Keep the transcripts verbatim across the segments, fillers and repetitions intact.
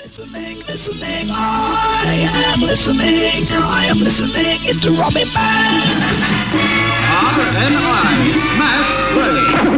listening, listening, I am listening, I am listening into Robbie Banks. R N I Smash Play.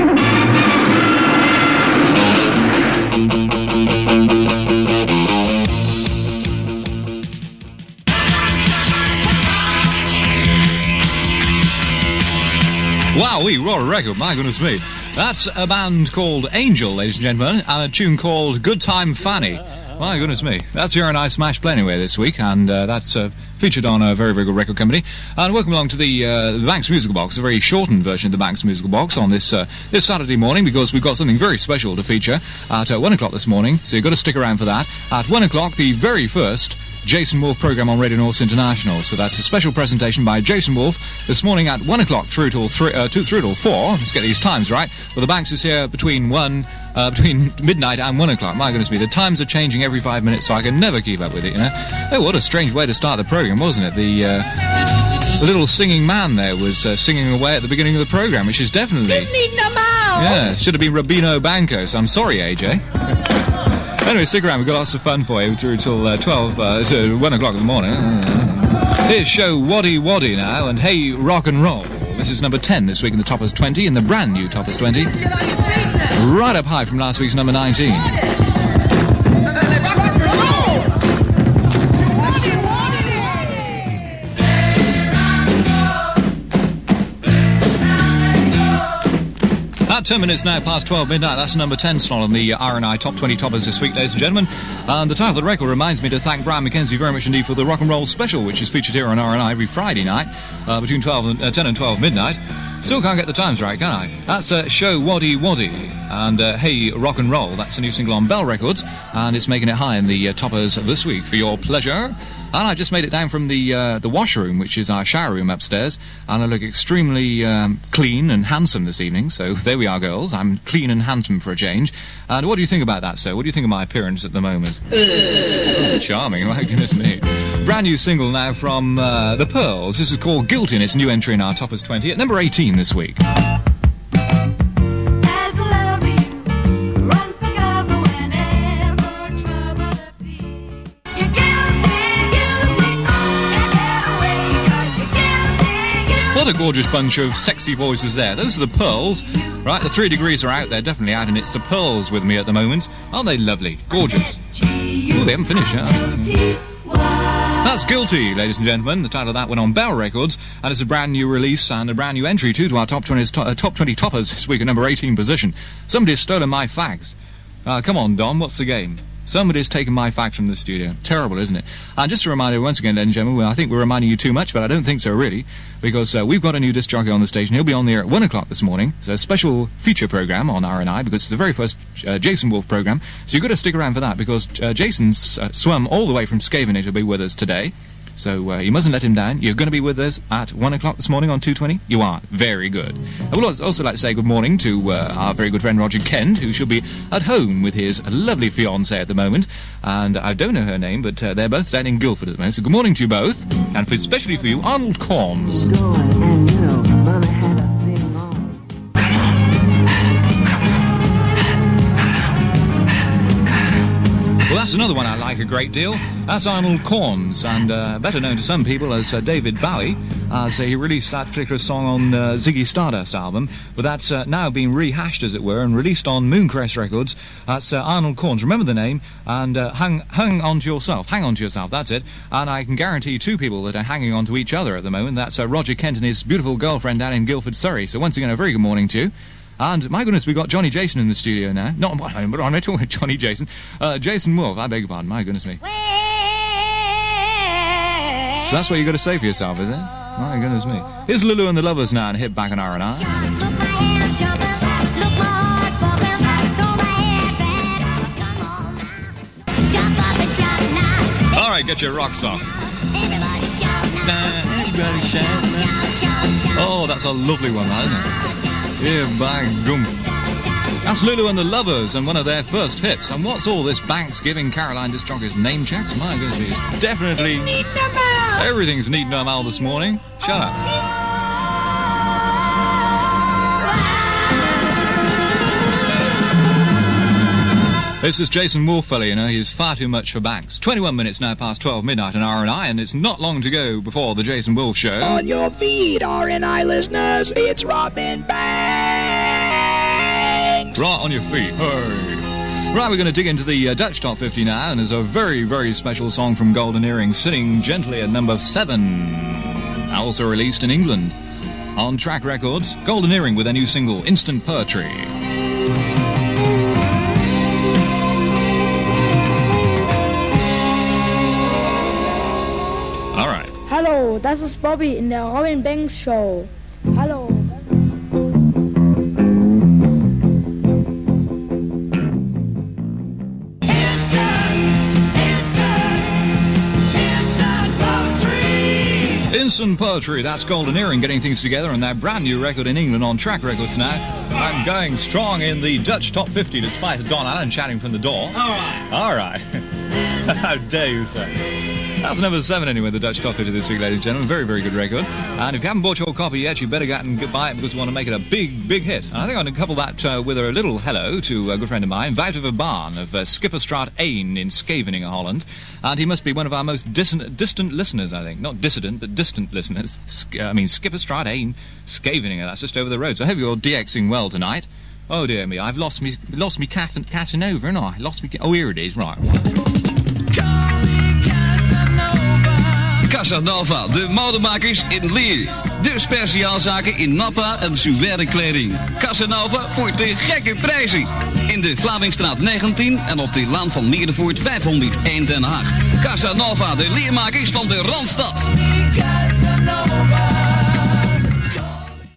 Wowee, what a record, my goodness me. That's a band called Angel, ladies and gentlemen, and a tune called Good Time Fanny. My goodness me. That's your and I Smash Play anyway this week, and uh, that's uh, featured on a very, very good record company. And welcome along to the, uh, the Banks Musical Box, a very shortened version of the Banks Musical Box on this uh, this Saturday morning, because we've got something very special to feature at uh, one o'clock this morning, so you've got to stick around for that. At one o'clock, the very first Jason Wolf programme on Radio North International. So that's a special presentation by Jason Wolf this morning at one o'clock through till three, uh, two, through till four. Let's get these times right. Well, the Banks is here between one, uh, between midnight and one o'clock. My goodness me, the times are changing every five minutes, so I can never keep up with it, you know. Oh, what a strange way to start the programme, wasn't it? The, uh, the little singing man there was uh, singing away at the beginning of the programme, which is definitely... Didn't need no more. Yeah, should have been Rubino Banco, so I'm sorry, A J. Anyway, stick around, we've got lots of fun for you through till uh, twelve, uh, so one o'clock in the morning. Here's show Waddy Waddy now, and Hey Rock and Roll. This is number ten this week in the Toppers twenty, in the brand new Toppers twenty. Right up high from last week's number nineteen. Ten minutes now past twelve midnight. That's number ten slot on the R and I Top twenty Toppers this week, ladies and gentlemen. And the title of the record reminds me to thank Brian McKenzie very much indeed for the Rock and Roll Special, which is featured here on R and I every Friday night uh, between twelve and, uh, ten and twelve midnight. Still can't get the times right, can I? That's uh, Show Waddy Waddy and uh, Hey Rock and Roll. That's a new single on Bell Records, and it's making it high in the uh, Toppers this week for your pleasure. And I just made it down from the uh, the washroom, which is our shower room upstairs, and I look extremely um, clean and handsome this evening. So there we are, girls. I'm clean and handsome for a change. And what do you think about that, sir? What do you think of my appearance at the moment? Oh, charming, my goodness me. Brand new single now from uh, The Pearls. This is called Guilty, and it's a new entry in our Toppers twenty at number eighteen this week. What a gorgeous bunch of sexy voices there. Those are the Pearls. Right, the three degrees are out there, definitely out, and it's the Pearls with me at the moment. Aren't they lovely? Gorgeous. Oh, they haven't finished yet. That's Guilty, ladies and gentlemen. The title of that went on Bell Records, and it's a brand new release and a brand new entry too to our top twenty, uh, top twenty Toppers this week at number eighteen position. Somebody's stolen my fags. Uh, come on, Don, what's the game? Somebody's taken my fax from the studio. Terrible, isn't it? And just a reminder, once again, ladies and gentlemen, I think we're reminding you too much, but I don't think so, really, because uh, we've got a new disc jockey on the station. He'll be on there at one o'clock this morning. It's a special feature programme on R and I, because it's the very first uh, Jason Wolf programme. So you've got to stick around for that, because uh, Jason's uh, swum all the way from Scaveney to be with us today. So uh, you mustn't let him down. You're going to be with us at one o'clock this morning on two twenty? You are. Very good. I would also like to say good morning to uh, our very good friend Roger Kent, who should be at home with his lovely fiancée at the moment. And I don't know her name, but uh, they're both down in Guildford at the moment. So good morning to you both. And for, especially for you, Arnold Corns. Well, that's another one I like a great deal. That's Arnold Corns, and uh, better known to some people as uh, David Bowie, as uh, he released that particular song on uh, Ziggy Stardust album, but that's uh, now been rehashed, as it were, and released on Mooncrest Records. That's uh, Arnold Corns. Remember the name, and uh, hang, hang on to yourself. Hang on to yourself, that's it. And I can guarantee you two people that are hanging on to each other at the moment. That's uh, Roger Kent and his beautiful girlfriend down in Guildford, Surrey. So once again, a very good morning to you. And, my goodness, we've got Johnny Jason in the studio now. Not but I'm not talking about Johnny Jason. Uh, Jason Wolf, I beg your pardon. My goodness me. So that's what you've got to say for yourself, is it? My goodness me. Here's Lulu and the Lovers now, and hit back on R and I. All right, get your rock song. Everybody shout now. Everybody shout now. Oh, that's a lovely one, that, isn't it? Yeah, by gum. That's Lulu and the Lovers, and one of their first hits. And what's all this Banks giving Caroline disc jockey's name checks? My goodness, it's definitely... Everything's neat normal this morning. Shut up. This is Jason Wolffeller, you know, he's far too much for Banks. twenty-one minutes now past twelve midnight on R and I, and it's not long to go before the Jason Wolf Show. On your feed, R and I listeners, it's Robin Banks. Right on your feet, hey. Right, we're going to dig into the uh, Dutch Top fifty now, and there's a very, very special song from Golden Earring sitting gently at number seven. Also released in England. On Track Records, Golden Earring with their new single, Instant Poetry. All right. Hallo, das ist Bobby in der Robin Banks Show. Hallo. Instant Poetry, that's Golden Earring getting things together on that brand new record in England on Track Records now. I'm going strong in the Dutch Top fifty despite Don Allen chatting from the door. All right. All right. How dare you, sir? That's number seven anyway, the Dutch Top fifty this week, ladies and gentlemen. Very, very good record. And if you haven't bought your copy yet, you better get and buy it because we want to make it a big, big hit. And I think I'm going to couple that uh, with a little hello to a good friend of mine, Wouter Verbaan of uh, Skipperstraat one in Scheveningen, Holland. And he must be one of our most distant, distant listeners, I think. Not dissident, but distant listeners. Sk- I mean, Skipperstraat one, Scheveningen. That's just over the road. So I hope you're DXing well tonight. Oh, dear me, I've lost me, lost me cat and Casanova, and I lost me. Oh, here it is, right. Casanova, de modemakers in Leer. De speciaalzaken in nappa en suède kleding. Casanova voor te gekke prijzen. In de Vlamingstraat negentien en op de Laan van Meerdervoort vijfhonderdéén Den Haag. Casanova, de leermakers van de Randstad.